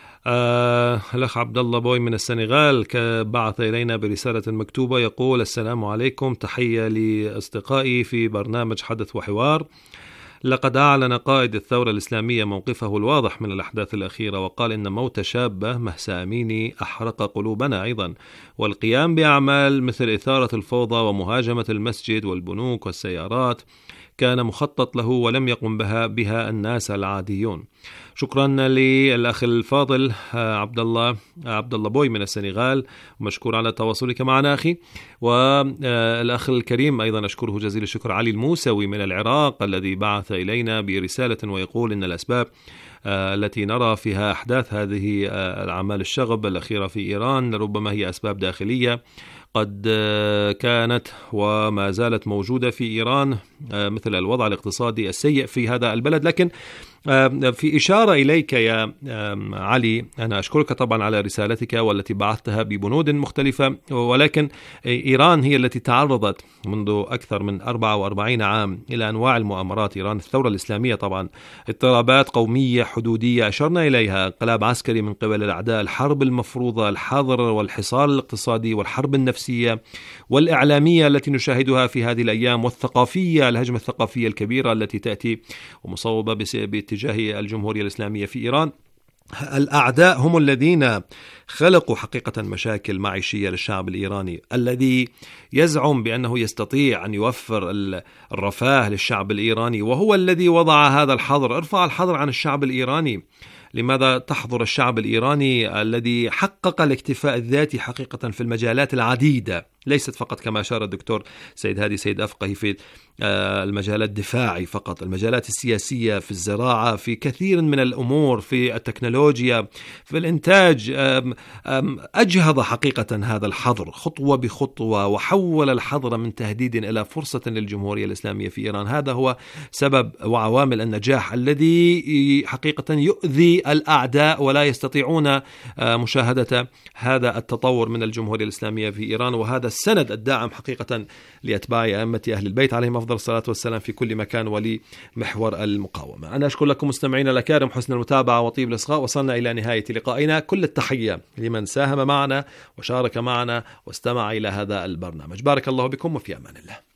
الأخ عبد الله بوي من السنغال بعث إلينا برسالة مكتوبة يقول: السلام عليكم، تحية لأصدقائي في برنامج حدث وحوار. لقد أعلن قائد الثورة الإسلامية موقفه الواضح من الأحداث الأخيرة، وقال إن موت شابة مهسا أميني أحرق قلوبنا أيضا، والقيام بأعمال مثل إثارة الفوضى ومهاجمة المسجد والبنوك والسيارات كان مخطط له ولم يقم بها الناس العاديون. شكرا للأخ الفاضل عبد الله بوي من السنغال، ومشكور على تواصلك معنا أخي. والأخ الكريم أيضا أشكره جزيل الشكر علي الموسوي من العراق، الذي بعث إلينا برسالة ويقول إن الأسباب التي نرى فيها أحداث هذه الأعمال الشغب الأخيرة في إيران ربما هي أسباب داخلية قد كانت وما زالت موجودة في إيران، مثل الوضع الاقتصادي السيء في هذا البلد. لكن في إشارة إليك يا علي، أنا أشكرك طبعا على رسالتك والتي بعثتها ببنود مختلفة، ولكن إيران هي التي تعرضت منذ أكثر من 44 عام إلى أنواع المؤامرات. إيران الثورة الإسلامية طبعا اضطرابات قومية حدودية أشرنا إليها، انقلاب عسكري من قبل الأعداء، الحرب المفروضة، الحظر والحصار الاقتصادي، والحرب النفسية والإعلامية التي نشاهدها في هذه الأيام، والثقافية، الهجمة الثقافية الكبيرة التي تأتي ومصوبة باتجاه الجمهورية الإسلامية في إيران. الأعداء هم الذين خلقوا حقيقة مشاكل معيشية للشعب الإيراني، الذي يزعم بأنه يستطيع أن يوفر الرفاه للشعب الإيراني، وهو الذي وضع هذا الحظر. ارفع الحظر عن الشعب الإيراني. لماذا تحظر الشعب الإيراني الذي حقق الاكتفاء الذاتي حقيقة في المجالات العديدة، ليست فقط كما أشار الدكتور سيد هادي سيد أفقهي في المجالات الدفاعي فقط، المجالات السياسية، في الزراعة، في كثير من الأمور، في التكنولوجيا، في الإنتاج. أجهض حقيقة هذا الحظر خطوة بخطوة، وحول الحظر من تهديد إلى فرصة للجمهورية الإسلامية في إيران. هذا هو سبب وعوامل النجاح الذي حقيقة يؤذي الأعداء ولا يستطيعون مشاهدة هذا التطور من الجمهورية الإسلامية في إيران، وهذا السند الداعم حقيقة لأتباع أئمة أهل البيت عليهم أفضل الصلاة والسلام في كل مكان ولمحور المقاومة. أنا أشكر لكم مستمعين الأكارم حسن المتابعة وطيب الإصغاء. وصلنا إلى نهاية لقائنا. كل التحية لمن ساهم معنا وشارك معنا واستمع إلى هذا البرنامج. بارك الله بكم وفي أمان الله.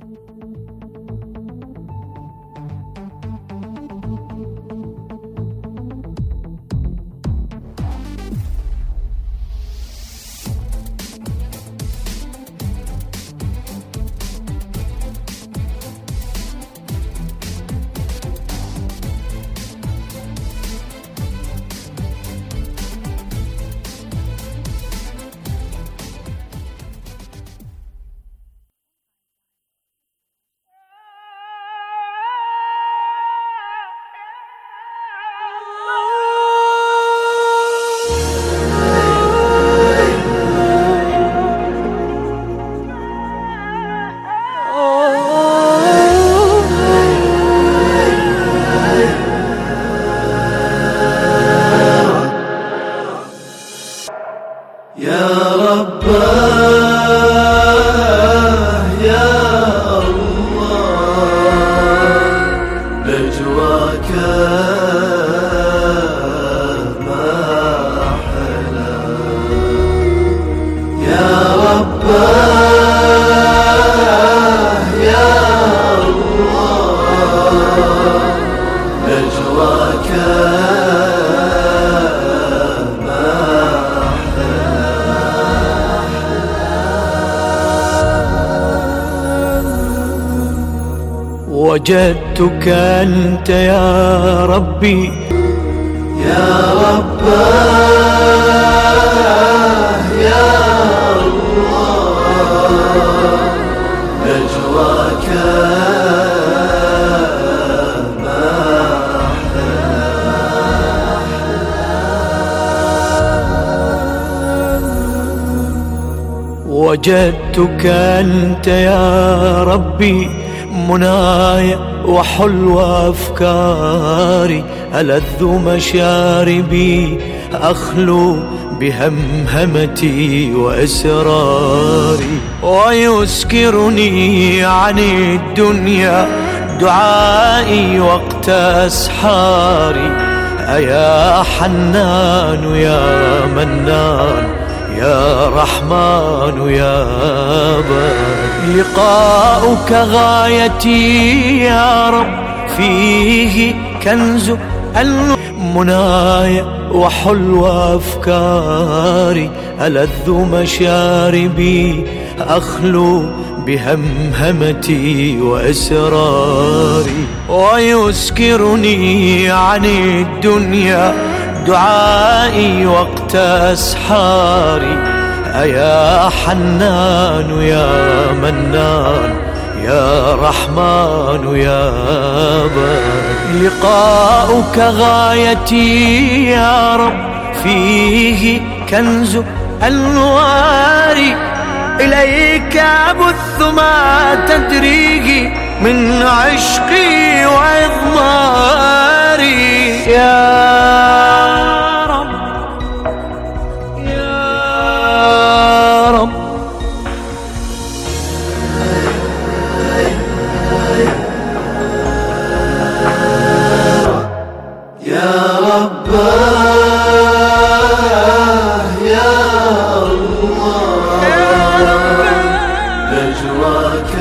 وجدتك أنت يا ربي يا رباه يا الله نجواك ما وجدتك أنت يا ربي منايا وحلو أفكاري، ألذ مشاربي أخلو بهمهمتي وإسراري، ويسكرني عن الدنيا دعائي وقت أسحاري. أيا حنان يا منان يا رحمن يا بار، لقاؤك غايتي يا رب، فيه كنز المنايا وحلو أفكاري، ألذ مشاربي أخلو بهمهمتي وإسراري، ويسكرني عن الدنيا دعائي وقت أسحاري. أيا حنان يا منان يا رحمن يا بار، لقاؤك غايتي يا رب، فيه كنز الأنوار. إليك أبث ما تدريه من عشقي وإضماري، يا رب يا رب يا رب يا الله نجواك.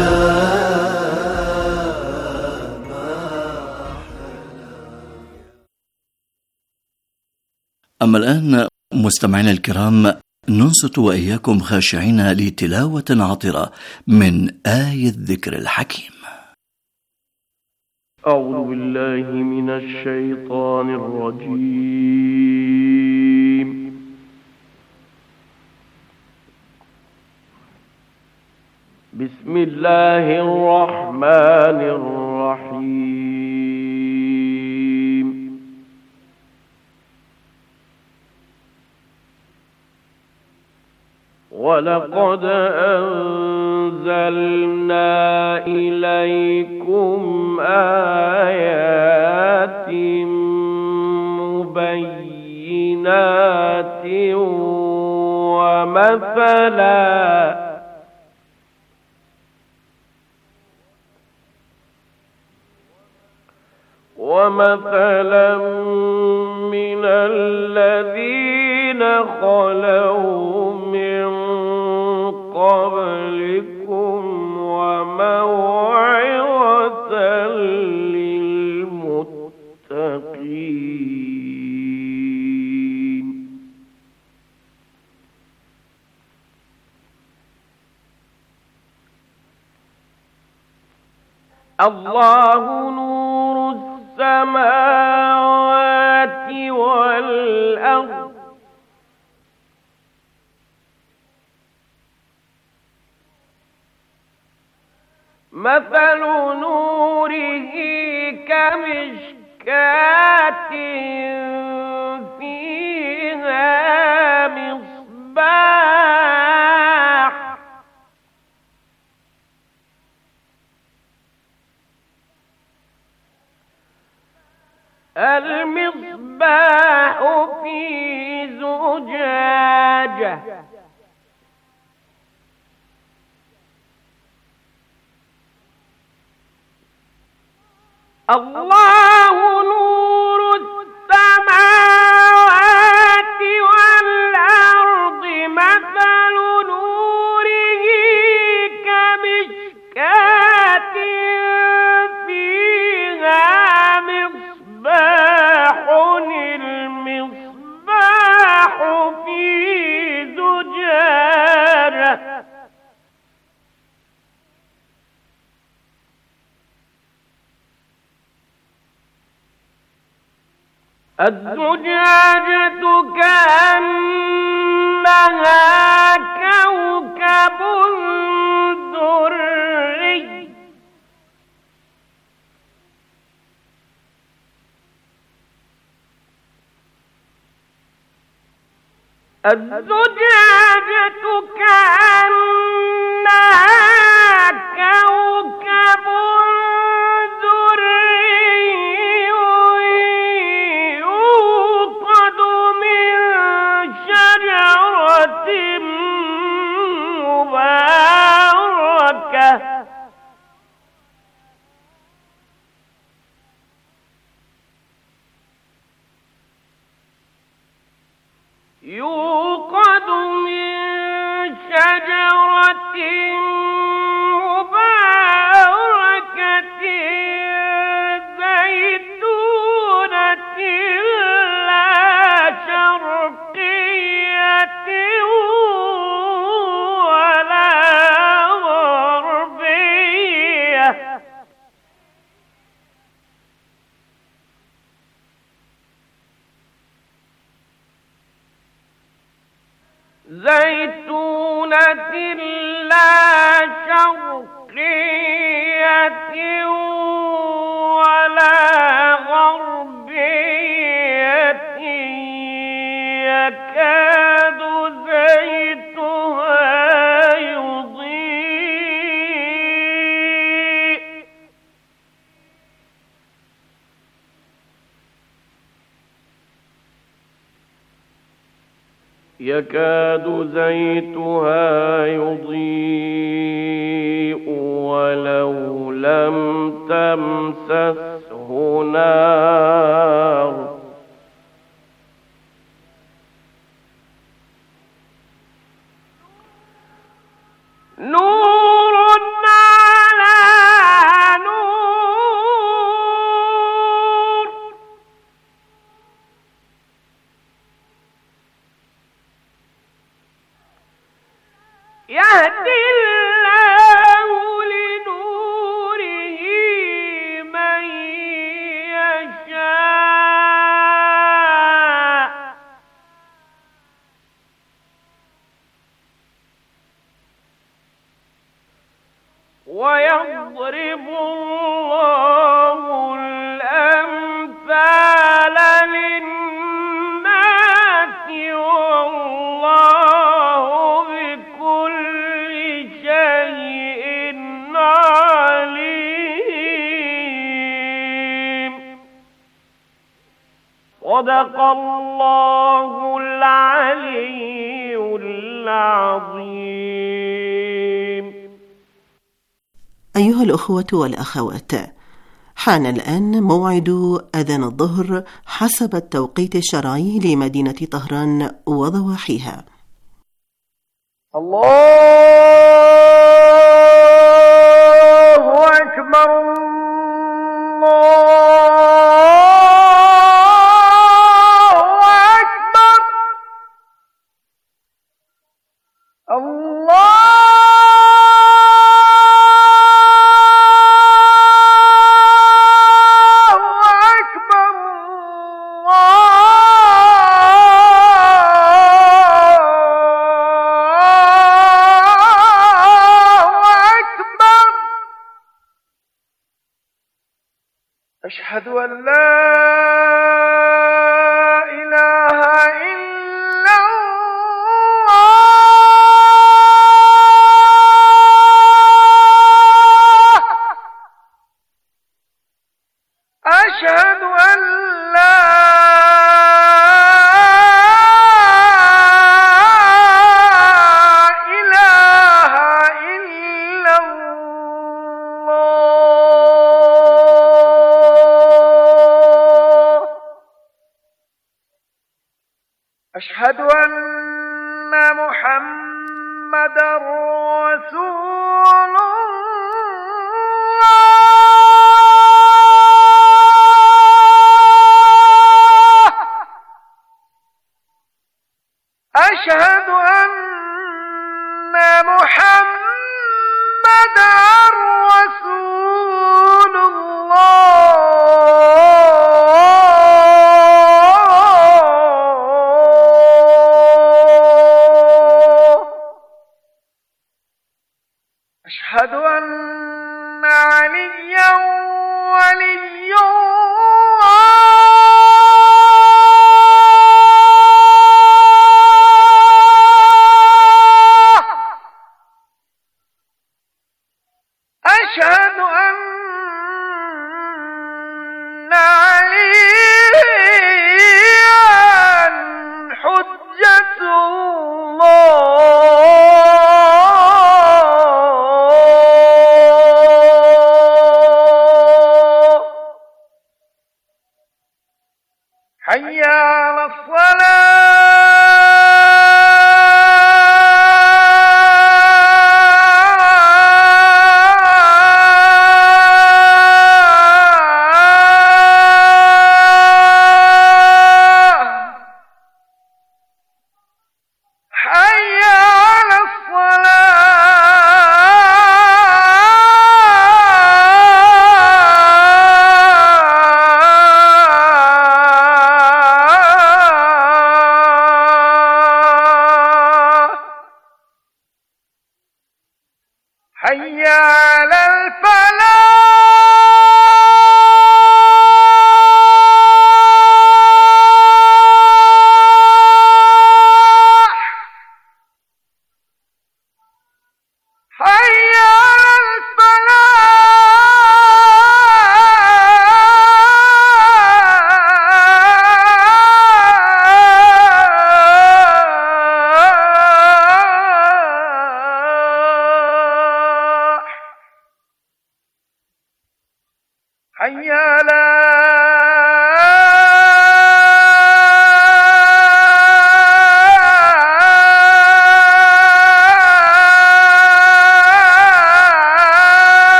أما الآن مستمعينا الكرام، ننصت وإياكم خاشعين لتلاوة عطرة من آية الذكر الحكيم. أعوذ بالله من الشيطان الرجيم. بسم الله الرحمن الرحيم. ولقد أنزلنا إليكم آيات مبينات ومثلا من الذين خلوا من قبلكم وموعظة للمتقين. الله نور السماوات والأرض مثل نوره كمشكاة فيها مصباح المصباح في زجاجة الله نور السماوات والأرض مثل نوره كمشكاة فيها مصباح المصباح في زجاجة الزجاجة كأنها كوكب دري الزجاجة كأنها كوكب دري يوقد من شجرة مباركة زيتونة لا شرقية ولا غربية زيتونة لا شرقية ولا غربية يكاد زيتها يضيء ولو لم تمسسه نار نور على نور يهدي الله لنوره من يشاء ويضرب الله الأمثال للناس والله بكل شيء عليم. صدق الله العلي العظيم. أيها الأخوة والأخوات، حان الآن موعد أذان الظهر حسب التوقيت الشرعي لمدينة طهران وضواحيها. الله أكبر أشهد أن لا إله إلا الله أشهد أن لا إله إلا الله أشهد أن محمدًا رسول الله أشهد أن محمدًا رسول الله أشهد أن عليا ولي الله أشهد أن عليا حجة الله حي على الصلاة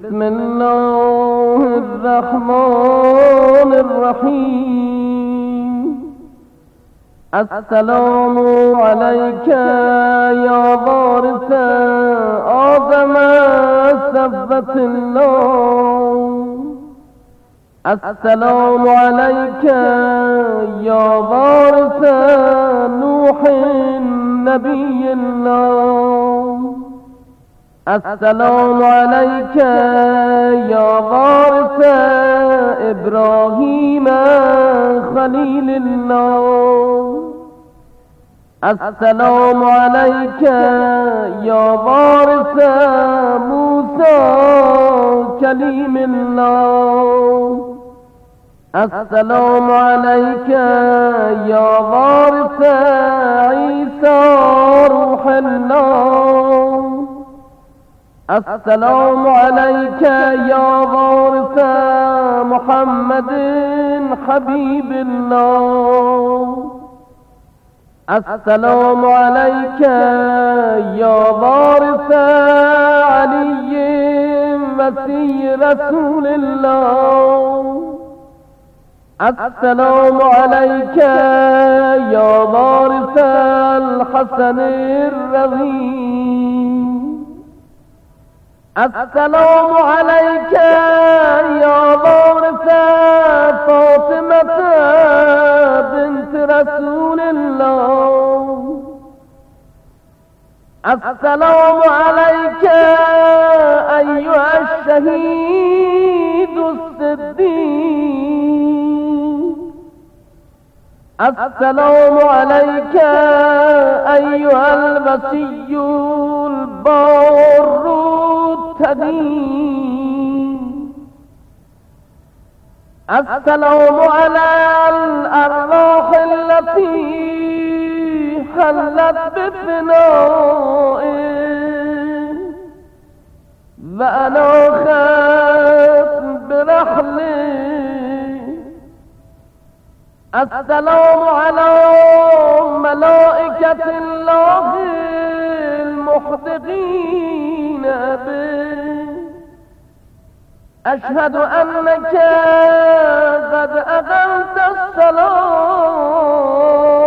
بسم الله الرحمن الرحيم. السلام عليك يا وارث آدم سبت الله. السلام عليك يا وارث نوح نبي الله. السلام عليك يا وارث إبراهيم خليل الله. السلام عليك يا وارث موسى كليم الله. السلام عليك يا وارث عيسى روح الله. السلام عليك يا وارث محمد حبيب الله. السلام عليك يا وارث علي مسيح رسول الله. السلام عليك يا وارث الحسن الرضي. السلام عليك يا وارث فاطمة بنت رسول الله. السلام عليك أيها الشهيد الصديق. السلام عليك أيها الوصي البار التقي. السلام على الأرواح التي حلت بفنائه وأناخت برحله. السلام على ملائكة الله المحدقين به. أشهد أنك قد أقمت الصلاة